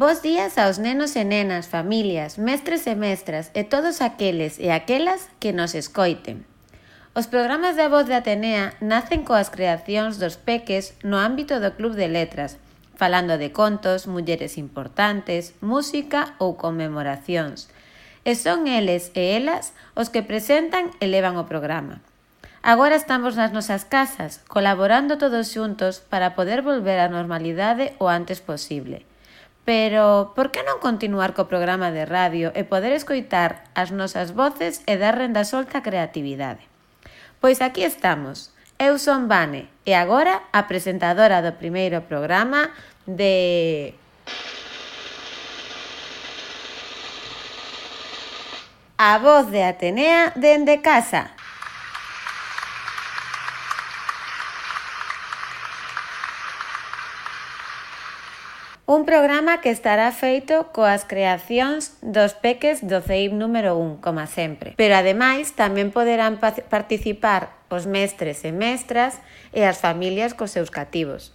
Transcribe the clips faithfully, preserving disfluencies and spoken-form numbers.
Bos días aos nenos e nenas, familias, mestres e mestras e todos aqueles e aquelas que nos escoiten. Os programas da Voz de Atenea nacen coas creacións dos peques no ámbito do Club de Letras, falando de contos, mulleres importantes, música ou conmemoracións. E son eles e elas os que presentan e levan o programa. Agora estamos nas nosas casas, colaborando todos xuntos para poder volver á normalidade o antes posible. Pero, por que non continuar co programa de radio e poder escoitar as nosas voces e dar renda solta á creatividade? Pois aquí estamos. Eu son Vane e agora a presentadora do primeiro programa de... A Voz de Atenea dende casa. Un programa que estará feito coas creacións dos peques do C I B número un, como sempre. Pero ademais tamén poderán participar os mestres e mestras e as familias cos seus cativos.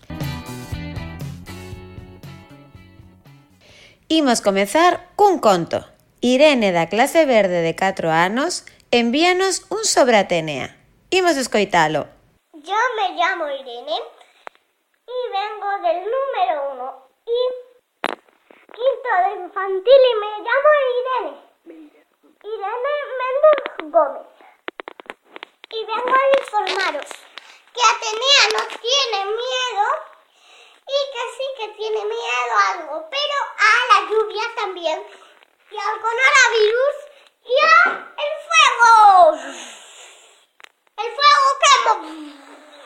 Imos comezar cun conto. Irene da clase verde de catro anos envíanos un sobre Atenea. Imos escoitalo. Yo me llamo Irene y vengo del número uno y quinto de infantil y me llamo Irene. Irene Méndez Gómez. Y vengo a informaros que Atenea no tiene miedo y que sí que tiene miedo a algo, pero a la lluvia también y al coronavirus y a el fuego. El fuego quema.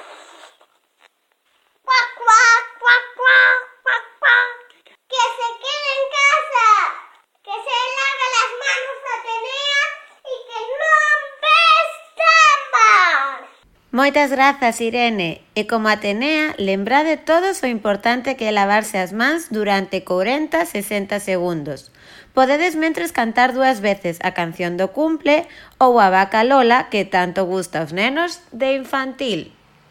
Cuac, cuac, cuac, cuac, cuac, cuac. Que se quede en casa, que se lave las manos Atenea y que non vestan. Moitas grazas, Irene. E como Atenea, lembrade todos o importante que é lavarse as mans durante corenta a sesenta segundos. Podedes mentres cantar dúas veces a canción do cumple ou a vaca Lola que tanto gusta aos nenos de infantil.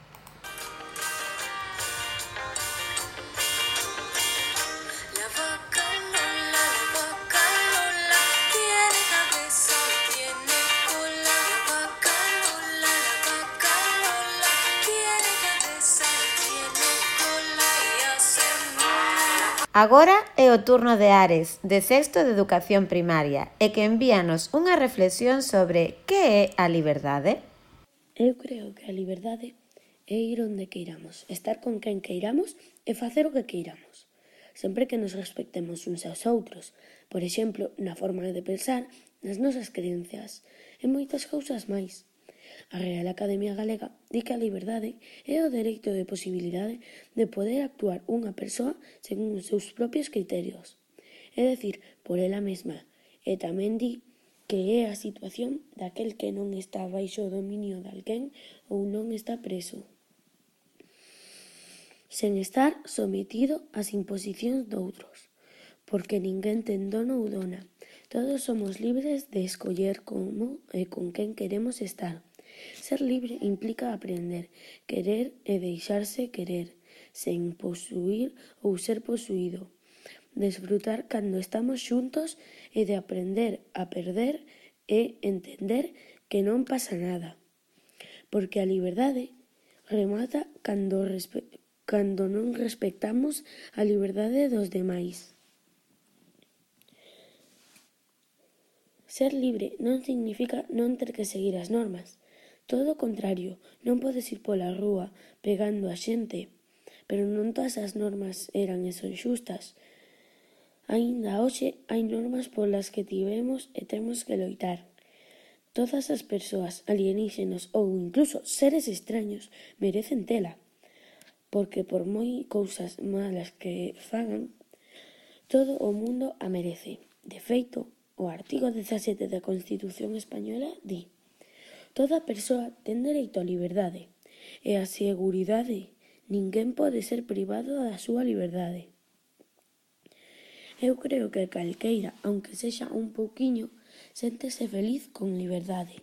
Agora é o turno de Ares, de sexto de Educación Primaria, e que envíanos unha reflexión sobre que é a liberdade. Eu creo que a liberdade é ir onde queiramos, estar con quen queiramos e facer o que queiramos, sempre que nos respectemos uns aos outros, por exemplo, na forma de pensar, nas nosas creencias e moitas cousas máis. A Real Academia Galega di que a liberdade é o dereito de posibilidade de poder actuar unha persoa según os seus propios criterios, é dicir, por ela mesma, e tamén di que é a situación daquel que non está baixo o dominio de alguén ou non está preso, sen estar sometido ás imposicións doutros, porque ninguén ten dono ou dona. Todos somos libres de escoller como e con quen queremos estar. Ser libre implica aprender, querer e deixarse querer, sen posuir ou ser posuído. Desfrutar cando estamos xuntos e de aprender a perder e entender que non pasa nada. Porque a liberdade remata cando, respe- cando non respectamos a liberdade dos demais. Ser libre non significa non ter que seguir as normas. Todo o contrario, non podes ir pola rúa pegando a xente, pero non todas as normas eran e son xustas. Aínda hoxe hai normas polas que tivemos e temos que loitar. Todas as persoas, alienígenas ou incluso seres extraños merecen tela, porque por moi cousas malas que fagan, todo o mundo a merece. De feito, o artigo dezasete da Constitución Española di: toda persoa ten dereito á liberdade e á seguridade. Ninguén pode ser privado da súa liberdade. Eu creo que calqueira, aunque sexa un pouquiño, séntese feliz con liberdade.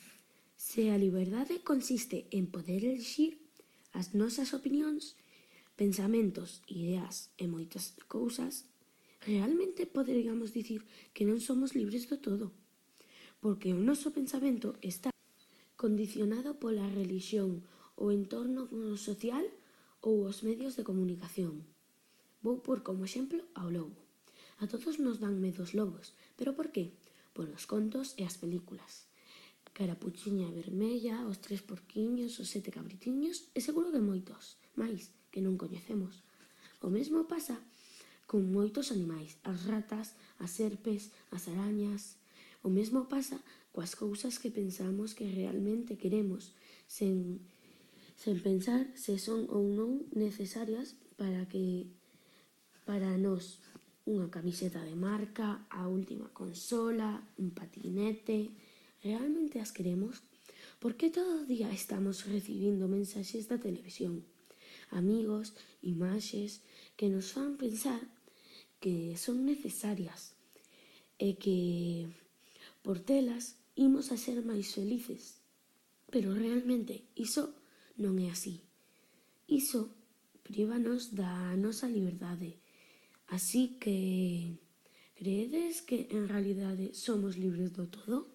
Se a liberdade consiste en poder elixir as nosas opinións, pensamentos, ideas e moitas cousas, realmente poderíamos dicir que non somos libres do todo, porque o noso pensamento está condicionado pola relixión, o entorno social ou os medios de comunicación. Vou por como exemplo ao lobo. A todos nos dan medo os lobos, pero por qué? Polos contos e as películas. Carapuchiña vermella, os tres porquiños, os sete cabritiños e seguro que moitos máis que non coñecemos. O mesmo pasa con moitos animais, as ratas, as serpes, as arañas. O mesmo pasa coas cousas que pensamos que realmente queremos, sen, sen pensar se son ou non necesarias para que para nós. Unha camiseta de marca, a última consola, un patinete. Realmente as queremos? Por que todo o día estamos recibindo mensaxes da televisión? Amigos, imaxes que nos fan pensar que son necesarias e que por telas imos a ser máis felices. Pero realmente iso non é así. Iso prívanos da nosa liberdade. Así que, creedes que en realidade somos libres do todo?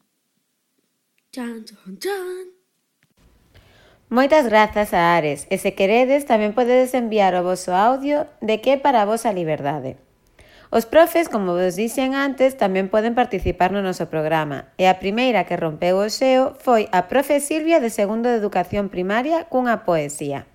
Chan, chan, chan! Moitas grazas a Ares, e se queredes tamén podedes enviar o voso audio de que é para vos a liberdade. Os profes, como vos dixen antes, tamén poden participar no noso programa, e a primeira que rompeu o xeo foi a profe Silvia de segundo de Educación Primaria cunha poesía.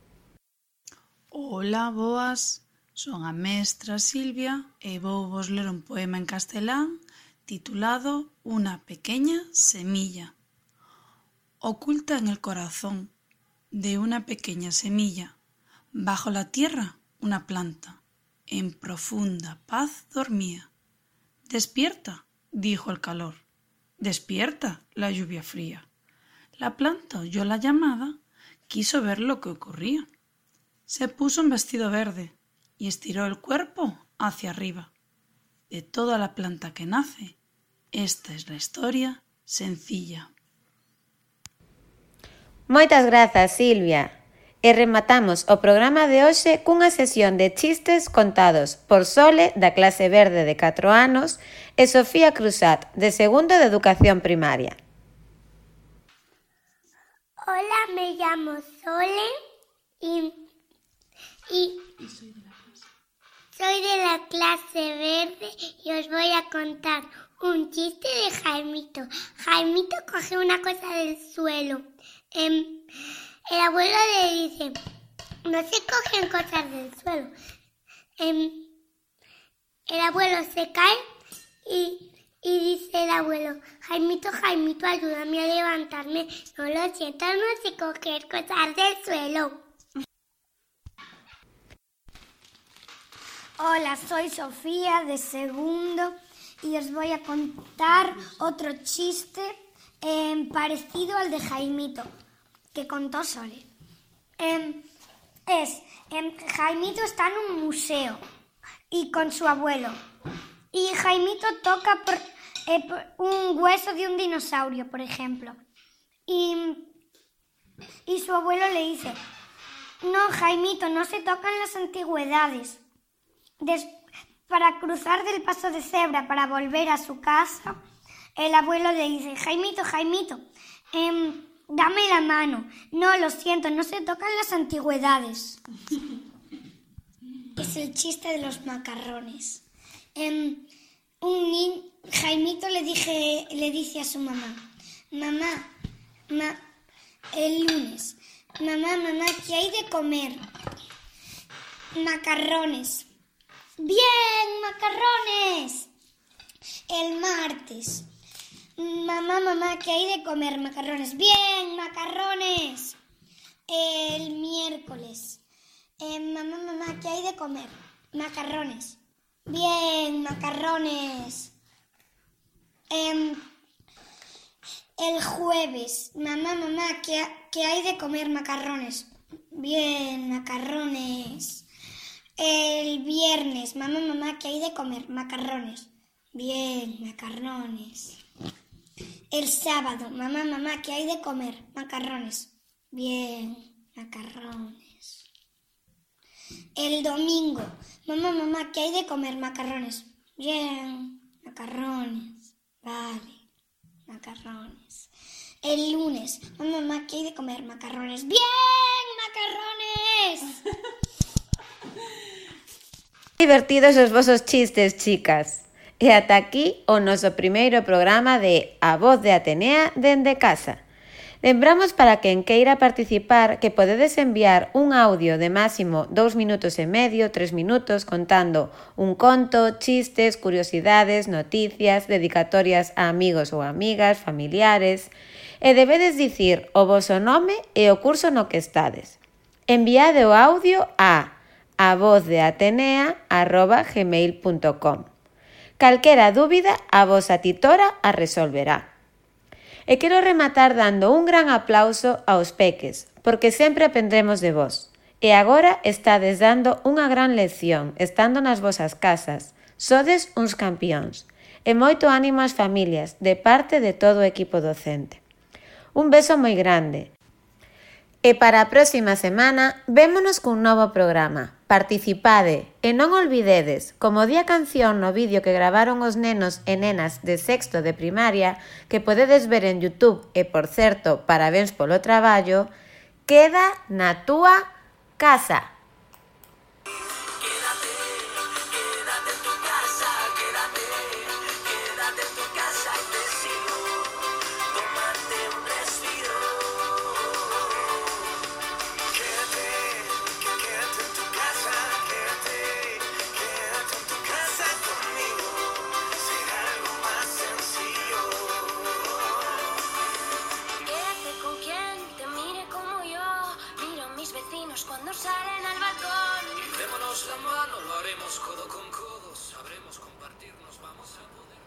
Ola, boas, son a mestra Silvia e vou vos ler un poema en castelán titulado Una pequeña semilla. Oculta en el corazón de una pequeña semilla, bajo la tierra una planta, en profunda paz dormía. Despierta, dijo el calor, despierta la lluvia fría. La planta oyó la llamada, quiso ver lo que ocurría. Se puso un vestido verde y estiró el cuerpo hacia arriba. De toda la planta que nace, esta es la historia sencilla. Moitas grazas, Silvia. E rematamos o programa de hoxe cunha sesión de chistes contados por Sole, da clase verde de catro anos, e Sofía Cruzat, de segundo de Educación Primaria. Hola, me llamo Sole y, y soy de la clase verde y os voy a contar un chiste de Jaimito. Jaimito coge una cosa del suelo. Eh, el abuelo le dice, no se cogen cosas del suelo. Eh, el abuelo se cae y, y dice el abuelo, Jaimito, Jaimito, ayúdame a levantarme. No lo siento, no sé coger cosas del suelo. Hola, soy Sofía de segundo y os voy a contar otro chiste eh, parecido al de Jaimito, que contó Sole. Eh, es, eh, Jaimito está en un museo y con su abuelo. Y Jaimito toca por, eh, por un hueso de un dinosaurio, por ejemplo. Y, y su abuelo le dice, no, Jaimito, no se tocan las antigüedades. Des, para cruzar del paso de cebra para volver a su casa, el abuelo le dice, Jaimito, Jaimito, eh, dame la mano. No, lo siento, no se tocan las antigüedades. Es el chiste de los macarrones. Eh, un niño, Jaimito le, dije, le dice a su mamá, mamá, ma, el lunes, mamá, mamá, ¿qué hay de comer? Macarrones. Bien, macarrones. El martes, mamá, mamá, ¿qué hay de comer? Macarrones. Bien, macarrones. El miércoles, eh, mamá, mamá, ¿qué hay de comer? Macarrones. Bien, macarrones. Eh, el jueves, mamá, mamá, ¿qué, ¿qué hay de comer? Macarrones. Bien, macarrones. El viernes, mamá, mamá, ¿qué hay de comer? Macarrones. Bien, macarrones. El sábado, mamá, mamá, ¿qué hay de comer? Macarrones. Bien, macarrones. El domingo, mamá, mamá, ¿qué hay de comer? Macarrones. Bien, macarrones. Vale, macarrones. El lunes, mamá, mamá, ¿qué hay de comer? Macarrones. Bien, macarrones. Divertidos os vosos chistes, chicas. E ata aquí o noso primeiro programa de A Voz de Atenea dende casa. Lembramos para quen queira participar que podedes enviar un audio de máximo dous minutos e medio, tres minutos, contando un conto, chistes, curiosidades, noticias, dedicatorias a amigos ou amigas, familiares, e debedes dicir o voso nome e o curso no que estades. Enviade o audio a avozdeatenea arroba gmail punto com. Calquera dúbida, a vosa titora a resolverá. E quero rematar dando un gran aplauso aos peques, porque sempre aprendremos de vos. E agora estades dando unha gran lección, estando nas vosas casas. Sodes uns campións. E moito ánimo ás familias, de parte de todo o equipo docente. Un beso moi grande. E para a próxima semana, vémonos cun novo programa. Participade e non olvidedes, como di a canción no vídeo que gravaron os nenos e nenas de sexto de primaria, que podedes ver en YouTube e, por certo, parabéns polo traballo, queda na túa casa. Cuando salen al balcón, démonos la mano, lo haremos codo con codo, sabremos compartirnos, vamos a poder.